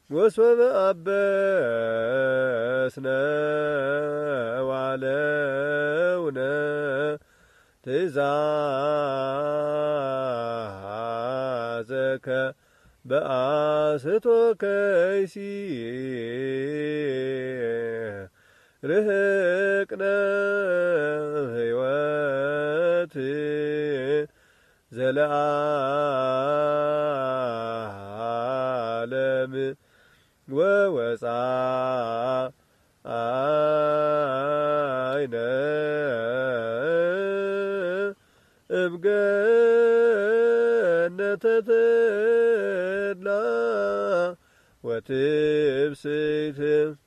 ወሶበ አበስነ ዋለውነ ትእዛዘከ በአስቶ ከይሲ ርህቅነ ሕይወት ዘለዓለም ወወፃእነ እምገነተ ተድላ ወትብስት